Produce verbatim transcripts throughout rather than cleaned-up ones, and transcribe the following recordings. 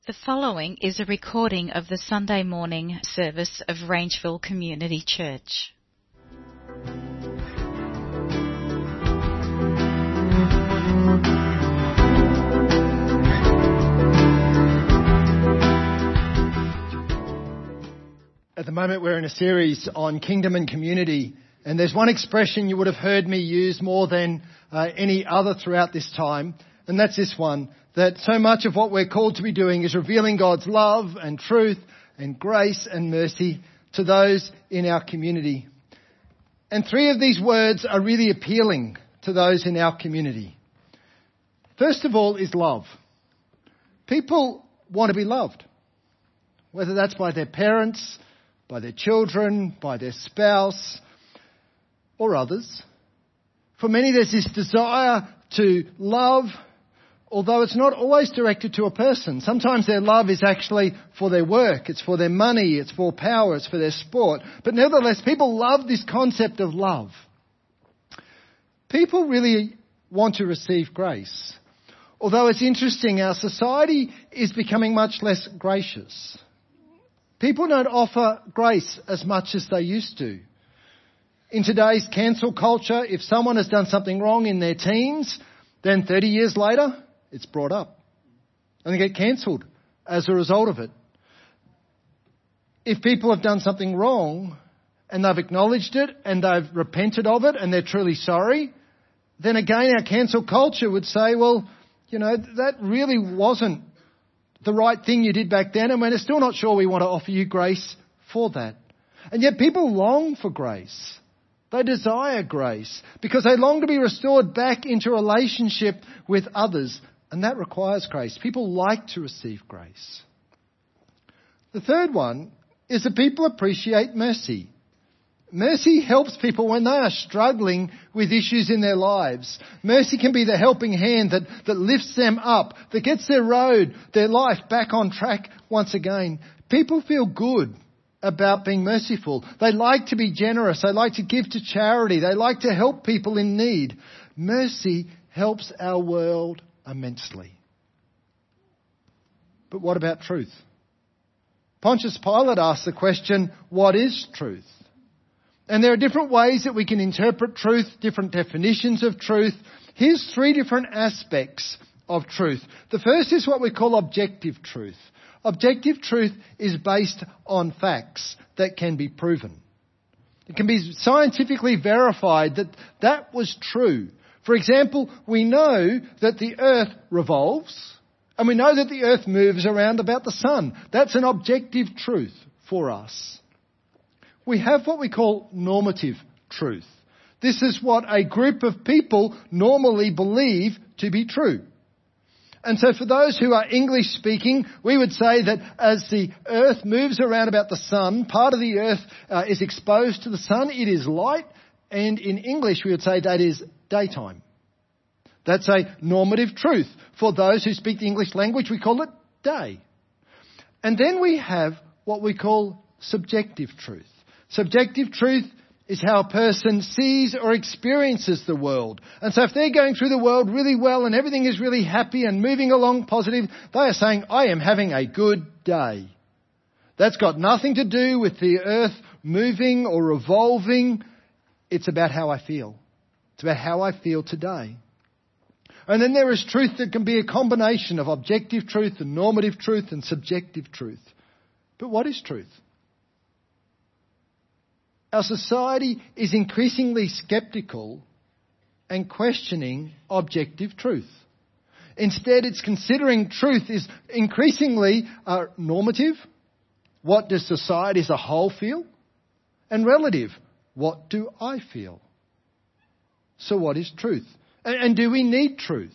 The following is a recording of the Sunday morning service of Rangeville Community Church. At the moment we're in a series on kingdom and community, and there's one expression you would have heard me use more than uh, any other throughout this time, and that's this one, that so much of what we're called to be doing is revealing God's love and truth and grace and mercy to those in our community. And three of these words are really appealing to those in our community. First of all is love. People want to be loved, whether that's by their parents, by their children, by their spouse, or others. For many, there's this desire to love, although it's not always directed to a person. Sometimes their love is actually for their work, it's for their money, it's for power, it's for their sport. But nevertheless, people love this concept of love. People really want to receive grace. Although it's interesting, our society is becoming much less gracious. People don't offer grace as much as they used to. In today's cancel culture, if someone has done something wrong in their teens, then thirty years later, it's brought up. And they get cancelled as a result of it. If people have done something wrong and they've acknowledged it and they've repented of it and they're truly sorry, then again our cancel culture would say, well, you know, that really wasn't the right thing you did back then, and we're still not sure we want to offer you grace for that. And yet people long for grace. They desire grace because they long to be restored back into a relationship with others, and that requires grace. People like to receive grace. The third one is that people appreciate mercy. Mercy helps people when they are struggling with issues in their lives. Mercy can be the helping hand that, that lifts them up, that gets their road, their life back on track once again. People feel good about being merciful. They like to be generous. They like to give to charity. They like to help people in need. Mercy helps our world immensely. But what about truth? Pontius Pilate asked the question, what is truth? And there are different ways that we can interpret truth, different definitions of truth. Here's three different aspects of truth. The first is what we call objective truth. Objective truth is based on facts that can be proven. It can be scientifically verified that that was true. For example, we know that the earth revolves, and we know that the earth moves around about the sun. That's an objective truth for us. We have what we call normative truth. This is what a group of people normally believe to be true. And so for those who are English speaking, we would say that as the earth moves around about the sun, part of the earth uh, is exposed to the sun, it is light, and in English we would say that is daytime. That's a normative truth. For those who speak the English language, we call it day. And then we have what we call subjective truth. Subjective truth is how a person sees or experiences the world. And so if they're going through the world really well and everything is really happy and moving along positive, they are saying, I am having a good day. That's got nothing to do with the earth moving or revolving. It's about how I feel. It's about how I feel today. And then there is truth that can be a combination of objective truth and normative truth and subjective truth. But what is truth? Our society is increasingly sceptical and questioning objective truth. Instead, it's considering truth is increasingly uh, normative. What does society as a whole feel? And relative. What do I feel? So what is truth? And, and do we need truth?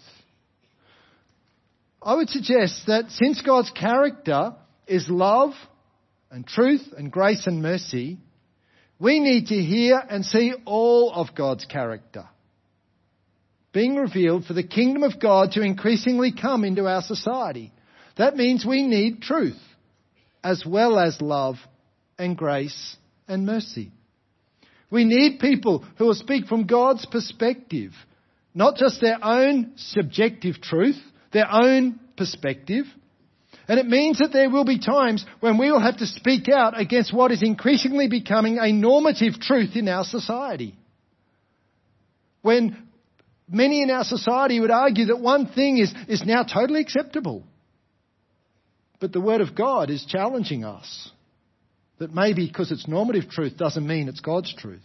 I would suggest that since God's character is love and truth and grace and mercy, we need to hear and see all of God's character being revealed for the kingdom of God to increasingly come into our society. That means we need truth as well as love and grace and mercy. We need people who will speak from God's perspective, not just their own subjective truth, their own perspective, And it means that there will be times when we will have to speak out against what is increasingly becoming a normative truth in our society. When many in our society would argue that one thing is, is now totally acceptable. But the Word of God is challenging us. That maybe because it's normative truth doesn't mean it's God's truth.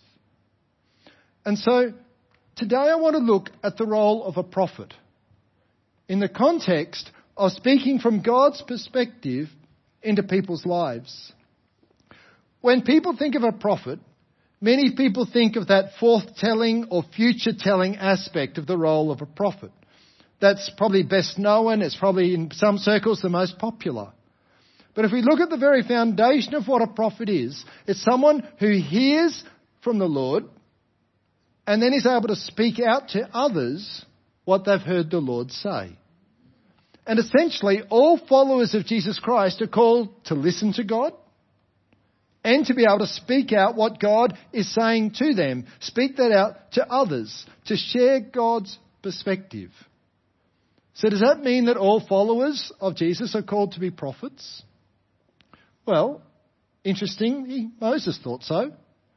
And so today I want to look at the role of a prophet in the context of speaking from God's perspective into people's lives. When people think of a prophet, many people think of that forth-telling or future-telling aspect of the role of a prophet. That's probably best known. It's probably in some circles the most popular. But if we look at the very foundation of what a prophet is, it's someone who hears from the Lord and then is able to speak out to others what they've heard the Lord say. And essentially, all followers of Jesus Christ are called to listen to God and to be able to speak out what God is saying to them. Speak that out to others, to share God's perspective. So does that mean that all followers of Jesus are called to be prophets? Well, interestingly, Moses thought so.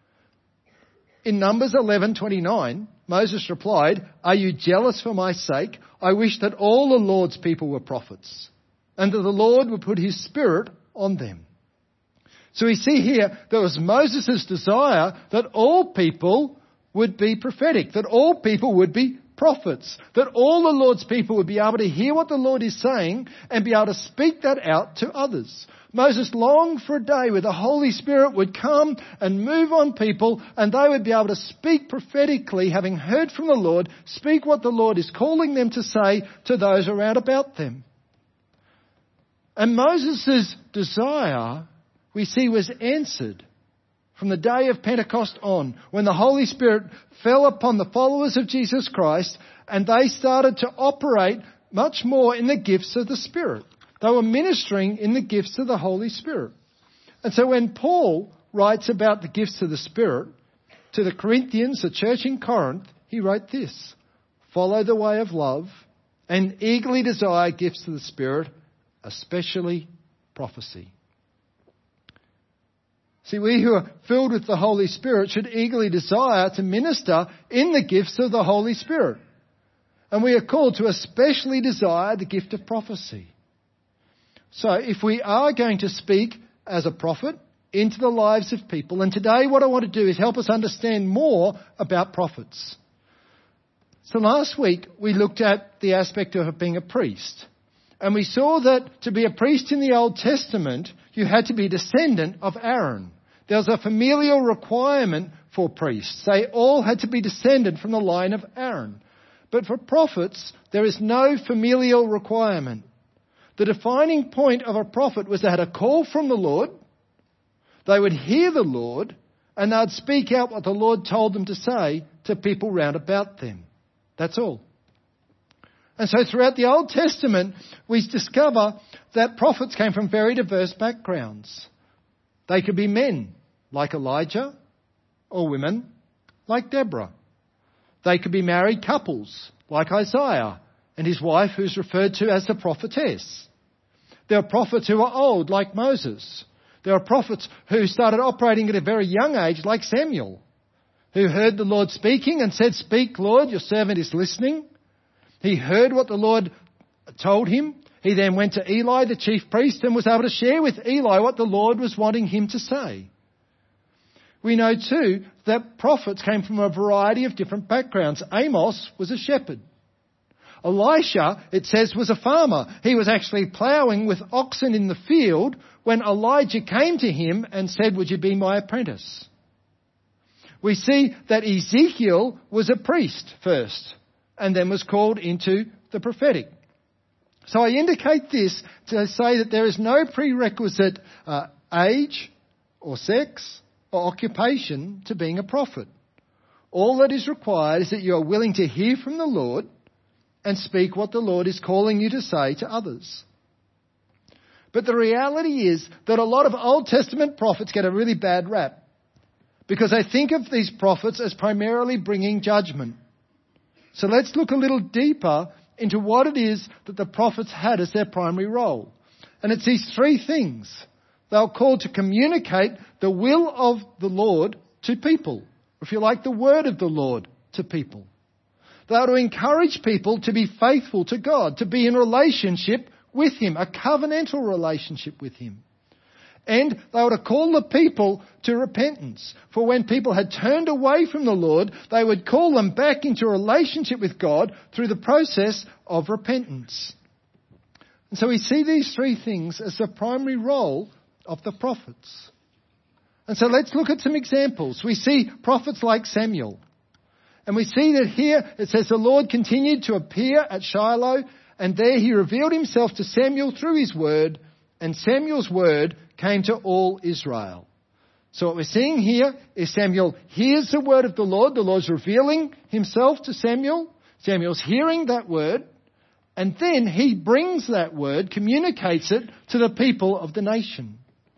In Numbers eleven twenty-nine, Moses replied, "Are you jealous for my sake? I wish that all the Lord's people were prophets, and that the Lord would put his Spirit on them." So we see here that it was Moses' desire that all people would be prophetic, that all people would be prophets, that all the Lord's people would be able to hear what the Lord is saying and be able to speak that out to others. Moses longed for a day where the Holy Spirit would come and move on people and they would be able to speak prophetically, having heard from the Lord, speak what the Lord is calling them to say to those around about them. And Moses' desire, we see, was answered from the day of Pentecost on, when the Holy Spirit fell upon the followers of Jesus Christ and they started to operate much more in the gifts of the Spirit. They were ministering in the gifts of the Holy Spirit. And so when Paul writes about the gifts of the Spirit to the Corinthians, the church in Corinth, he wrote this: "Follow the way of love and eagerly desire gifts of the Spirit, especially prophecy." See, we who are filled with the Holy Spirit should eagerly desire to minister in the gifts of the Holy Spirit. And we are called to especially desire the gift of prophecy. So if we are going to speak as a prophet into the lives of people, and today what I want to do is help us understand more about prophets. So last week we looked at the aspect of being a priest. And we saw that to be a priest in the Old Testament, you had to be a descendant of Aaron. There was a familial requirement for priests. They all had to be descended from the line of Aaron. But for prophets, there is no familial requirement. The defining point of a prophet was they had a call from the Lord, they would hear the Lord, and they'd speak out what the Lord told them to say to people round about them. That's all. And so throughout the Old Testament, we discover that prophets came from very diverse backgrounds. They could be men, like Elijah, or women, like Deborah. They could be married couples, like Isaiah and his wife, who's referred to as the prophetess. There are prophets who are old, like Moses. There are prophets who started operating at a very young age, like Samuel, who heard the Lord speaking and said, "Speak, Lord, your servant is listening." He heard what the Lord told him. He then went to Eli, the chief priest, and was able to share with Eli what the Lord was wanting him to say. We know too that prophets came from a variety of different backgrounds. Amos was a shepherd. Elisha, it says, was a farmer. He was actually ploughing with oxen in the field when Elijah came to him and said, "Would you be my apprentice?" We see that Ezekiel was a priest first and then was called into the prophetic. So I indicate this to say that there is no prerequisite uh, age or sex or occupation to being a prophet. All that is required is that you are willing to hear from the Lord and speak what the Lord is calling you to say to others. But the reality is that a lot of Old Testament prophets get a really bad rap because they think of these prophets as primarily bringing judgment. So let's look a little deeper into what it is that the prophets had as their primary role. And it's these three things. They were called to communicate the will of the Lord to people. Or if you like, the word of the Lord to people. They are to encourage people to be faithful to God, to be in relationship with Him, a covenantal relationship with Him. And they were to call the people to repentance. For when people had turned away from the Lord, they would call them back into a relationship with God through the process of repentance. And so we see these three things as the primary role of the prophets. And so let's look at some examples. We see prophets like Samuel. And we see that here it says the Lord continued to appear at Shiloh, and there He revealed Himself to Samuel through His word, and Samuel's word came to all Israel. So what we're seeing here is Samuel hears the word of the Lord. The Lord's revealing Himself to Samuel. Samuel's hearing that word, and then he brings that word, communicates it to the people of the nation.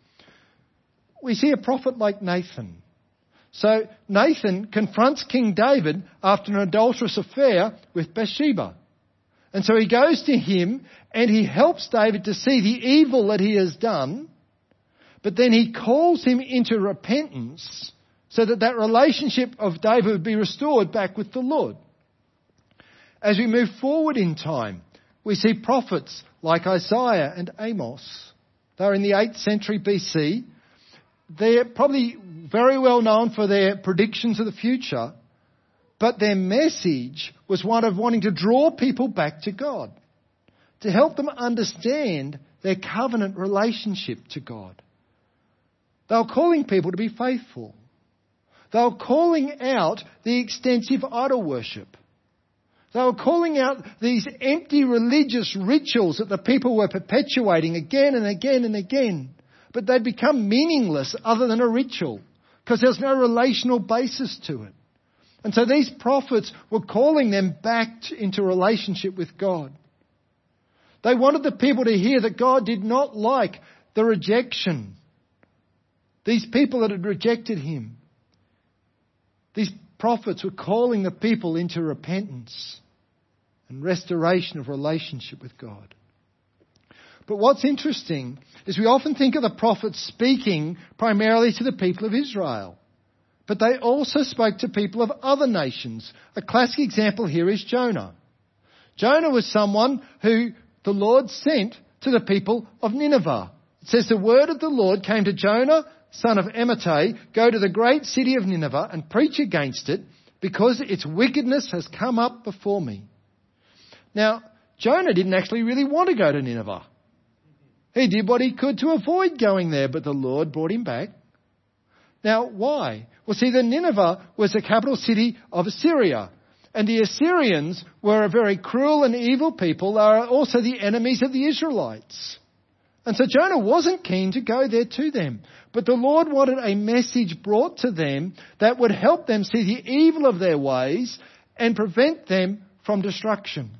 We see a prophet like Nathan. So Nathan confronts King David after an adulterous affair with Bathsheba. And so he goes to him and he helps David to see the evil that he has done. But then he calls him into repentance so that that relationship of David would be restored back with the Lord. As we move forward in time, we see prophets like Isaiah and Amos. They're in the eighth century B C. They're probably very well known for their predictions of the future, but their message was one of wanting to draw people back to God, to help them understand their covenant relationship to God. They were calling people to be faithful. They were calling out the extensive idol worship. They were calling out these empty religious rituals that the people were perpetuating again and again and again. But they'd become meaningless other than a ritual, because there's no relational basis to it. And so these prophets were calling them back into relationship with God. They wanted the people to hear that God did not like the rejection. These people that had rejected Him. These prophets were calling the people into repentance and restoration of relationship with God. But what's interesting is we often think of the prophets speaking primarily to the people of Israel. But they also spoke to people of other nations. A classic example here is Jonah. Jonah was someone who the Lord sent to the people of Nineveh. It says the word of the Lord came to Jonah, son of Amittai, go to the great city of Nineveh and preach against it, because its wickedness has come up before me. Now, Jonah didn't actually really want to go to Nineveh. He did what he could to avoid going there, but the Lord brought him back. Now, why? Well, see, the Nineveh was the capital city of Assyria. And the Assyrians were a very cruel and evil people. They are also the enemies of the Israelites. And so Jonah wasn't keen to go there to them. But the Lord wanted a message brought to them that would help them see the evil of their ways and prevent them from destruction.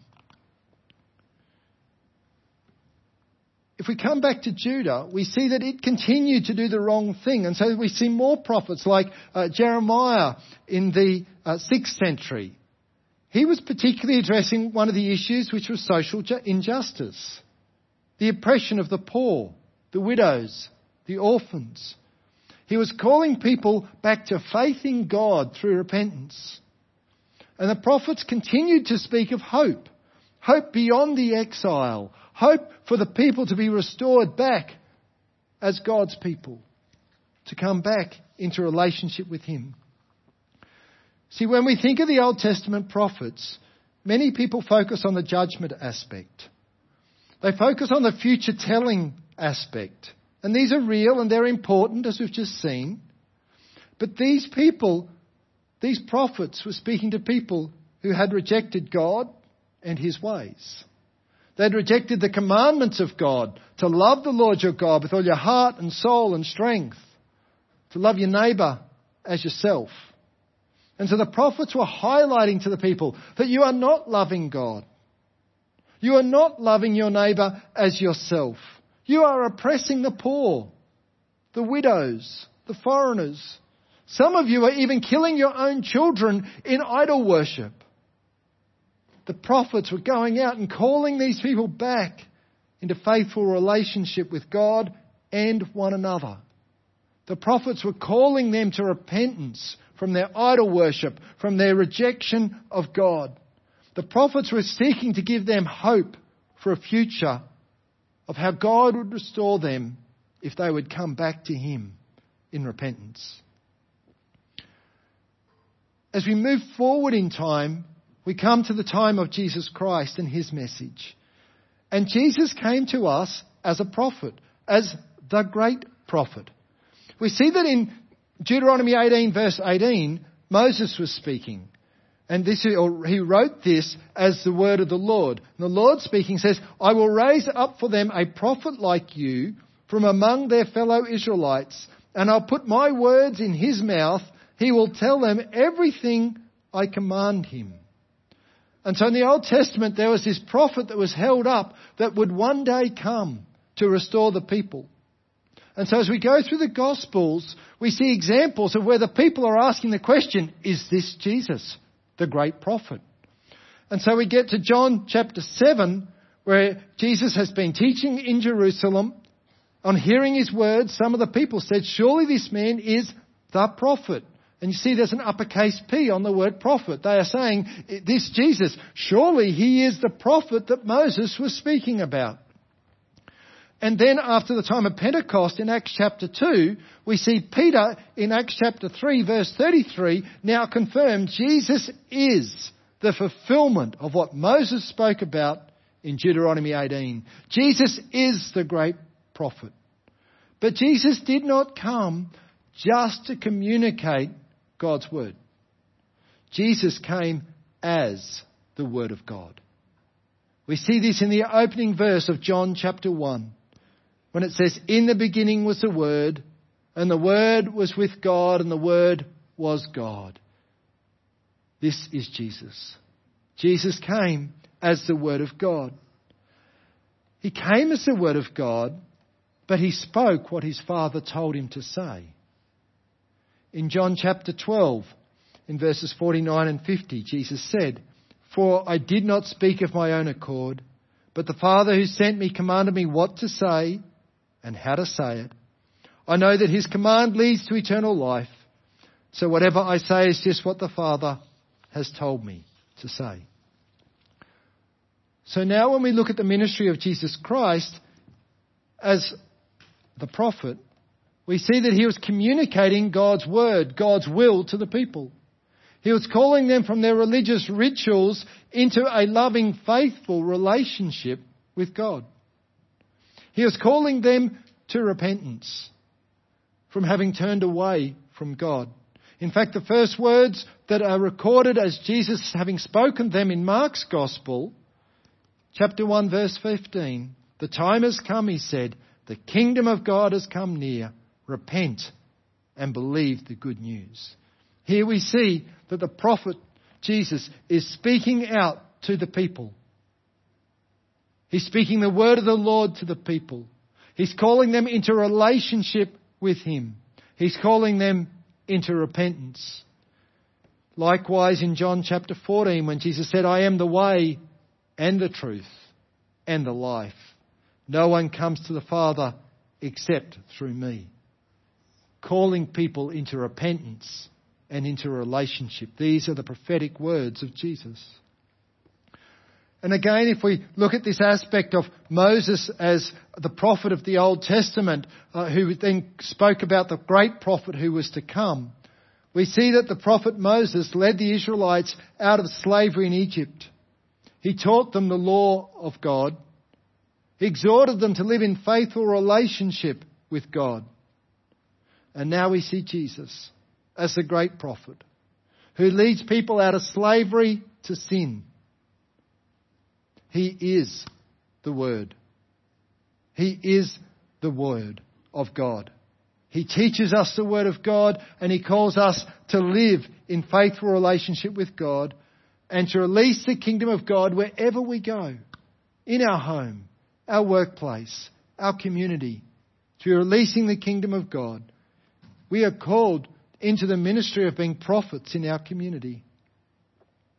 If we come back to Judah, we see that it continued to do the wrong thing. And so we see more prophets like uh, Jeremiah in the uh, sixth century. He was particularly addressing one of the issues, which was social ju- injustice. The oppression of the poor, the widows, the orphans. He was calling people back to faith in God through repentance. And the prophets continued to speak of hope. Hope beyond the exile. Hope for the people to be restored back as God's people. To come back into relationship with Him. See, when we think of the Old Testament prophets, many people focus on the judgment aspect. They focus on the future telling aspect. And these are real and they're important, as we've just seen. But these people, these prophets were speaking to people who had rejected God and His ways. They'd rejected the commandments of God to love the Lord your God with all your heart and soul and strength. To love your neighbour as yourself. And so the prophets were highlighting to the people that you are not loving God. You are not loving your neighbour as yourself. You are oppressing the poor, the widows, the foreigners. Some of you are even killing your own children in idol worship. The prophets were going out and calling these people back into faithful relationship with God and one another. The prophets were calling them to repentance from their idol worship, from their rejection of God. The prophets were seeking to give them hope for a future of how God would restore them if they would come back to Him in repentance. As we move forward in time, we come to the time of Jesus Christ and His message. And Jesus came to us as a prophet, as the great prophet. We see that in Deuteronomy eighteen verse eighteen, Moses was speaking. And this, or he wrote this as the word of the Lord. And the Lord speaking says, I will raise up for them a prophet like you from among their fellow Israelites, and I'll put my words in his mouth. He will tell them everything I command him. And so in the Old Testament, there was this prophet that was held up that would one day come to restore the people. And so as we go through the Gospels, we see examples of where the people are asking the question, is this Jesus, the great prophet? And so we get to John chapter seven, where Jesus has been teaching in Jerusalem. On hearing his words, some of the people said, surely this man is the prophet. And you see there's an uppercase P on the word prophet. They are saying, this Jesus, surely he is the prophet that Moses was speaking about. And then after the time of Pentecost in Acts chapter two, we see Peter in Acts chapter three verse thirty-three now confirm Jesus is the fulfillment of what Moses spoke about in Deuteronomy eighteen. Jesus is the great prophet. But Jesus did not come just to communicate God's word. Jesus came as the Word of God. We see this in the opening verse of John chapter one. When it says, in the beginning was the Word, and the Word was with God, and the Word was God. This is Jesus. Jesus came as the Word of God. He came as the Word of God, but he spoke what his Father told him to say. In John chapter twelve, in verses forty-nine and fifty, Jesus said, for I did not speak of my own accord, but the Father who sent me commanded me what to say and how to say it. I know that his command leads to eternal life. So whatever I say is just what the Father has told me to say. So now when we look at the ministry of Jesus Christ as the prophet, we see that he was communicating God's word, God's will to the people. He was calling them from their religious rituals into a loving, faithful relationship with God. He was calling them to repentance from having turned away from God. In fact, the first words that are recorded as Jesus having spoken them in Mark's Gospel, chapter one, verse fifteen, the time has come, he said, the kingdom of God has come near. Repent and believe the good news. Here we see that the prophet Jesus is speaking out to the people. He's speaking the word of the Lord to the people. He's calling them into relationship with him. He's calling them into repentance. Likewise in John chapter fourteen, when Jesus said, I am the way and the truth and the life. No one comes to the Father except through me. Calling people into repentance and into a relationship. These are the prophetic words of Jesus. And again, if we look at this aspect of Moses as the prophet of the Old Testament, uh, who then spoke about the great prophet who was to come, we see that the prophet Moses led the Israelites out of slavery in Egypt. He taught them the law of God. He exhorted them to live in faithful relationship with God. And now we see Jesus as the great prophet who leads people out of slavery to sin. He is the Word. He is the Word of God. He teaches us the Word of God, and he calls us to live in faithful relationship with God and to release the kingdom of God wherever we go. In our home, our workplace, our community. To be releasing the kingdom of God. We are called into the ministry of being prophets in our community.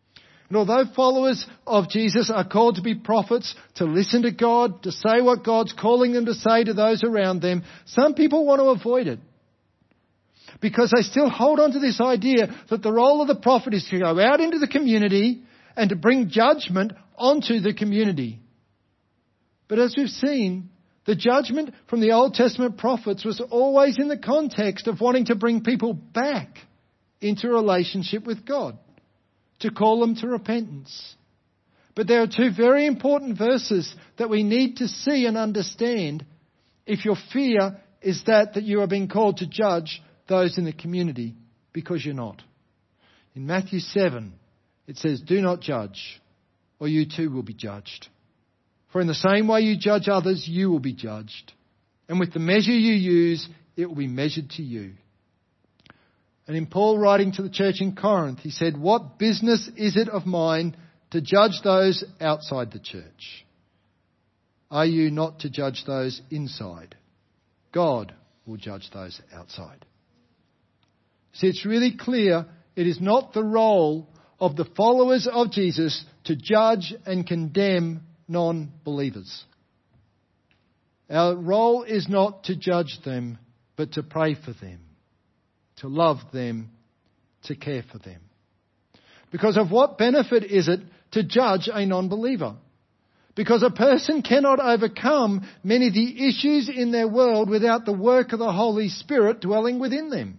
And although followers of Jesus are called to be prophets, to listen to God, to say what God's calling them to say to those around them, some people want to avoid it. Because they still hold on to this idea that the role of the prophet is to go out into the community and to bring judgment onto the community. But as we've seen, the judgment from the Old Testament prophets was always in the context of wanting to bring people back into a relationship with God, to call them to repentance. But there are two very important verses that we need to see and understand if your fear is that, that you are being called to judge those in the community, because you're not. In Matthew seven, it says, "Do not judge, or you too will be judged. For in the same way you judge others, you will be judged. And with the measure you use, it will be measured to you." And in Paul writing to the church in Corinth, he said, "What business is it of mine to judge those outside the church? Are you not to judge those inside? God will judge those outside." See, it's really clear it is not the role of the followers of Jesus to judge and condemn non-believers. Our role is not to judge them, but to pray for them, to love them, to care for them. Because of what benefit is it to judge a non-believer? Because a person cannot overcome many of the issues in their world without the work of the Holy Spirit dwelling within them.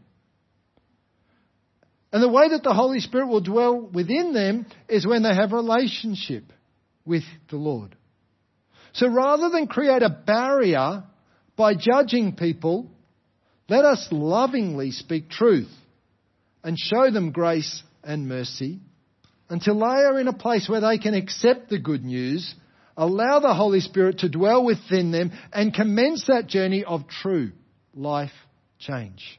And the way that the Holy Spirit will dwell within them is when they have a relationship with the Lord. So rather than create a barrier by judging people, let us lovingly speak truth and show them grace and mercy until they are in a place where they can accept the good news, allow the Holy Spirit to dwell within them and commence that journey of true life change.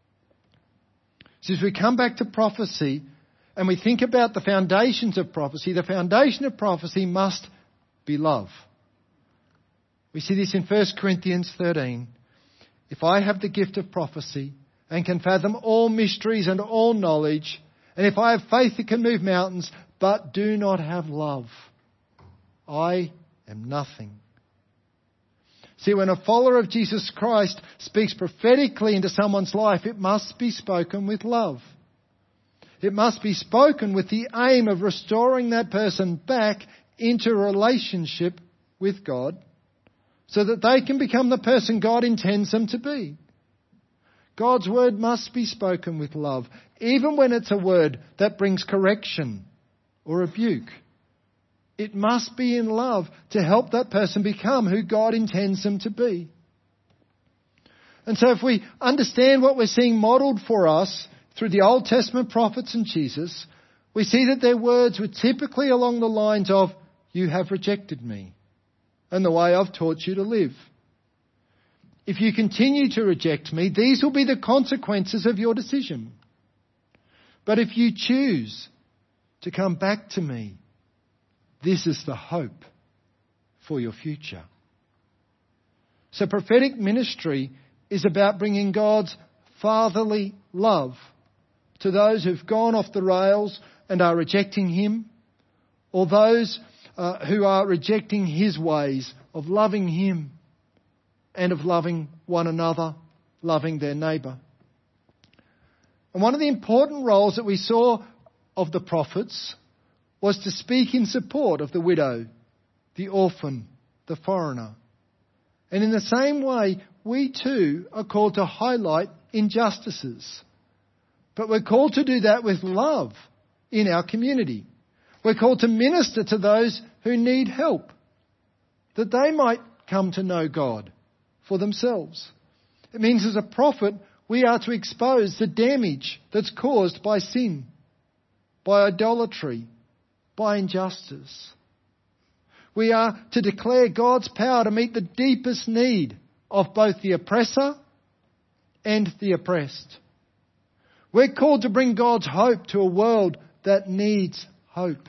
So as we come back to prophecy and we think about the foundations of prophecy, the foundation of prophecy must be love. We see this in First Corinthians thirteen. "If I have the gift of prophecy and can fathom all mysteries and all knowledge, and if I have faith that can move mountains, but do not have love, I am nothing." See, when a follower of Jesus Christ speaks prophetically into someone's life, it must be spoken with love. It must be spoken with the aim of restoring that person back into a relationship with God so that they can become the person God intends them to be. God's word must be spoken with love, even when it's a word that brings correction or rebuke. It must be in love to help that person become who God intends them to be. And so if we understand what we're seeing modelled for us through the Old Testament prophets and Jesus, we see that their words were typically along the lines of, "You have rejected me and the way I've taught you to live. If you continue to reject me, these will be the consequences of your decision. But if you choose to come back to me, this is the hope for your future." So prophetic ministry is about bringing God's fatherly love to those who've gone off the rails and are rejecting Him, or those uh, who are rejecting His ways of loving Him and of loving one another, loving their neighbour. And one of the important roles that we saw of the prophets was to speak in support of the widow, the orphan, the foreigner. And in the same way, we too are called to highlight injustices. But we're called to do that with love in our community. We're called to minister to those who need help, that they might come to know God for themselves. It means as a prophet, we are to expose the damage that's caused by sin, by idolatry, by injustice. We are to declare God's power to meet the deepest need of both the oppressor and the oppressed. We're called to bring God's hope to a world that needs hope.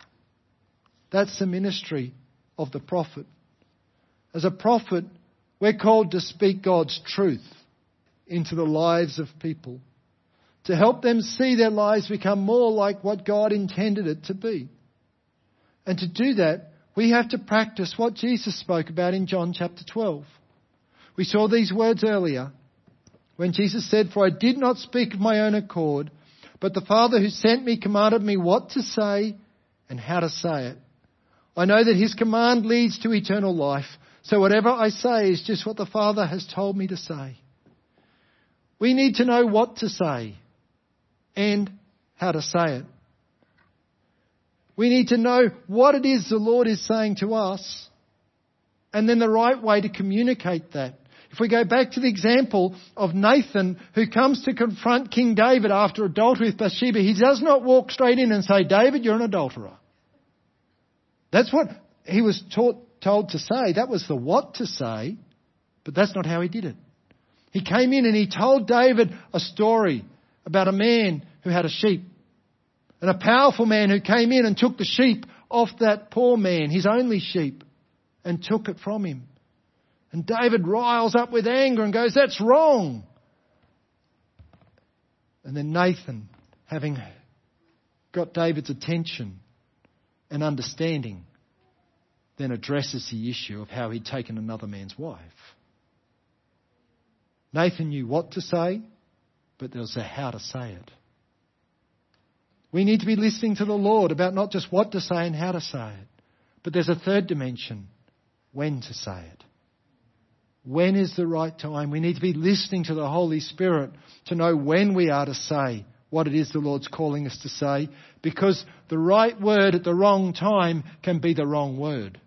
That's the ministry of the prophet. As a prophet, we're called to speak God's truth into the lives of people, to help them see their lives become more like what God intended it to be. And to do that, we have to practice what Jesus spoke about in John chapter twelve. We saw these words earlier when Jesus said, "For I did not speak of my own accord, but the Father who sent me commanded me what to say and how to say it. I know that his command leads to eternal life, so whatever I say is just what the Father has told me to say." We need to know what to say and how to say it. We need to know what it is the Lord is saying to us, and then the right way to communicate that. If we go back to the example of Nathan, who comes to confront King David after adultery with Bathsheba, he does not walk straight in and say, "David, you're an adulterer." That's what he was taught, told to say. That was the what to say, but that's not how he did it. He came in and he told David a story about a man who had a sheep, and a powerful man who came in and took the sheep off that poor man, his only sheep, and took it from him. And David riles up with anger and goes, "That's wrong." And then Nathan, having got David's attention and understanding, then addresses the issue of how he'd taken another man's wife. Nathan knew what to say, but there was a how to say it. We need to be listening to the Lord about not just what to say and how to say it, but there's a third dimension, when to say it. When is the right time? We need to be listening to the Holy Spirit to know when we are to say what it is the Lord's calling us to say, because the right word at the wrong time can be the wrong word.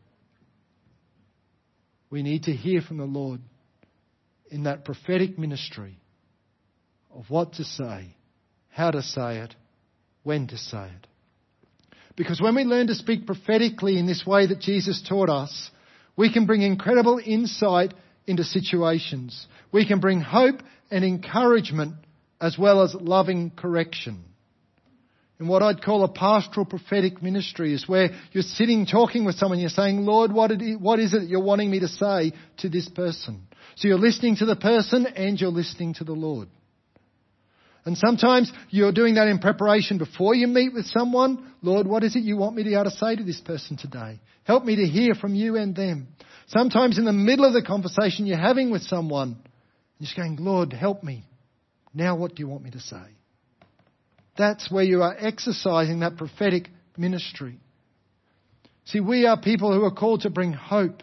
We need to hear from the Lord in that prophetic ministry of what to say, how to say it, when to say it. Because when we learn to speak prophetically in this way that Jesus taught us, we can bring incredible insight into situations. We can bring hope and encouragement as well as loving correction. And what I'd call a pastoral prophetic ministry is where you're sitting talking with someone, you're saying, "Lord, what is it that you're wanting me to say to this person?" So you're listening to the person and you're listening to the Lord. And sometimes you're doing that in preparation before you meet with someone. "Lord, what is it you want me to be able to say to this person today? Help me to hear from you and them." Sometimes in the middle of the conversation you're having with someone, you're just going, "Lord, help me. Now what do you want me to say?" That's where you are exercising that prophetic ministry. See, we are people who are called to bring hope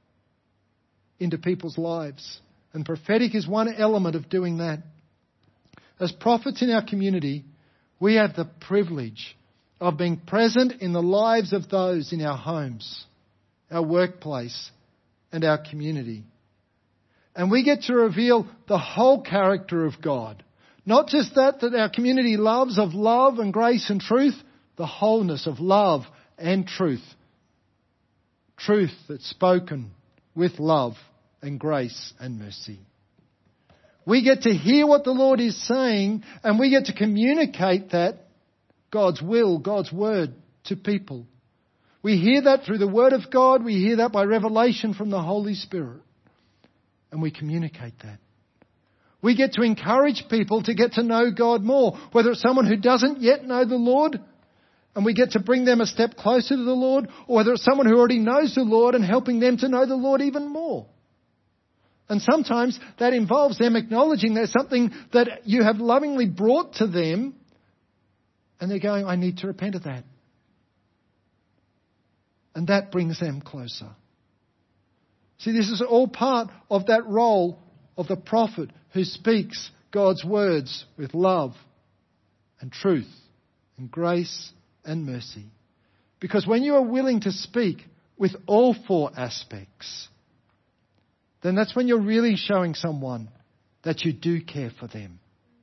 into people's lives. And prophetic is one element of doing that. As prophets in our community, we have the privilege of being present in the lives of those in our homes, our workplace, and our community. And we get to reveal the whole character of God. Not just that that our community loves of love and grace and truth, the wholeness of love and truth. Truth that's spoken with love and grace and mercy. We get to hear what the Lord is saying, and we get to communicate that, God's will, God's word, to people. We hear that through the Word of God. We hear that by revelation from the Holy Spirit. And we communicate that. We get to encourage people to get to know God more. Whether it's someone who doesn't yet know the Lord, and we get to bring them a step closer to the Lord, or whether it's someone who already knows the Lord and helping them to know the Lord even more. And sometimes that involves them acknowledging there's something that you have lovingly brought to them, and they're going, "I need to repent of that." And that brings them closer. See, this is all part of that role of the prophet who speaks God's words with love and truth and grace and mercy. Because when you are willing to speak with all four aspects, then that's when you're really showing someone that you do care for them.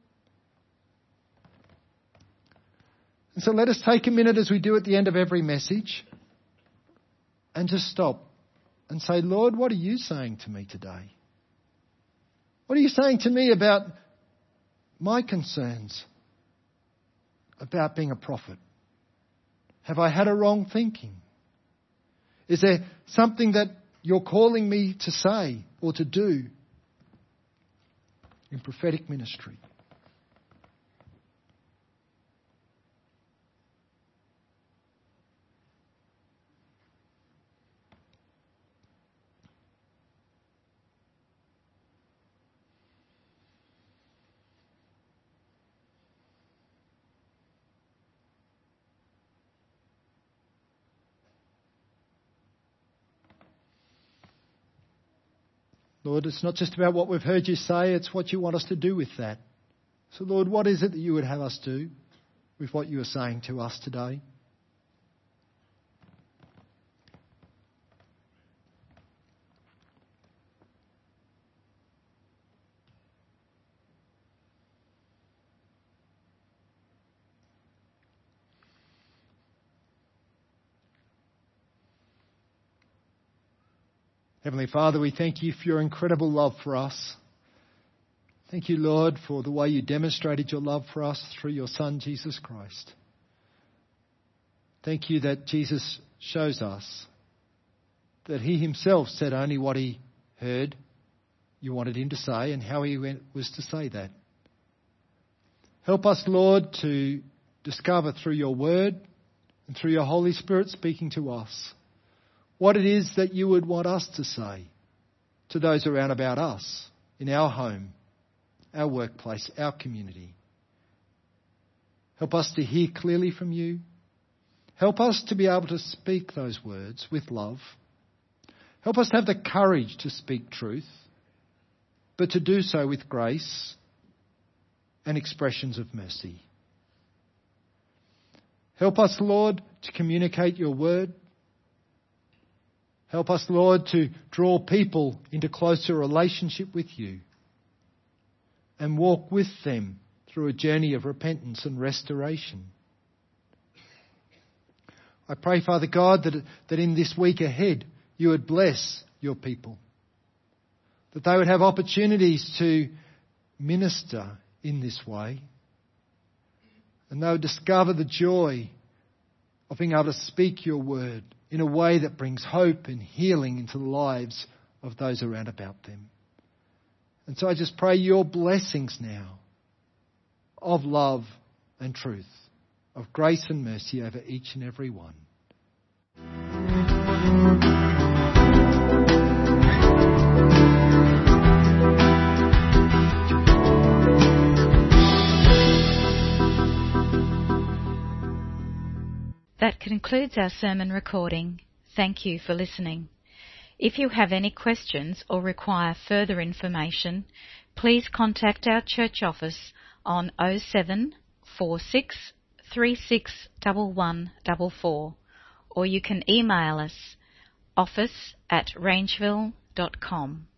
And so let us take a minute, as we do at the end of every message, and just stop and say, "Lord, what are you saying to me today? What are you saying to me about my concerns about being a prophet? Have I had a wrong thinking? Is there something that you're calling me to say or to do in prophetic ministry?" Lord, it's not just about what we've heard you say, it's what you want us to do with that. So Lord, what is it that you would have us do with what you are saying to us today? Heavenly Father, we thank you for your incredible love for us. Thank you, Lord, for the way you demonstrated your love for us through your Son, Jesus Christ. Thank you that Jesus shows us that he himself said only what he heard you wanted him to say and how he went was to say that. Help us, Lord, to discover through your word and through your Holy Spirit speaking to us what it is that you would want us to say to those around about us, in our home, our workplace, our community. Help us to hear clearly from you. Help us to be able to speak those words with love. Help us to have the courage to speak truth, but to do so with grace and expressions of mercy. Help us, Lord, to communicate your word. Help us, Lord, to draw people into closer relationship with you and walk with them through a journey of repentance and restoration. I pray, Father God, that, that in this week ahead you would bless your people, that they would have opportunities to minister in this way, and they would discover the joy of being able to speak your word in a way that brings hope and healing into the lives of those around about them. And so I just pray your blessings now of love and truth, of grace and mercy over each and every one. That concludes our sermon recording. Thank you for listening. If you have any questions or require further information, please contact our church office on oh seven four six three six one one four four, or you can email us office at rangeville dot com.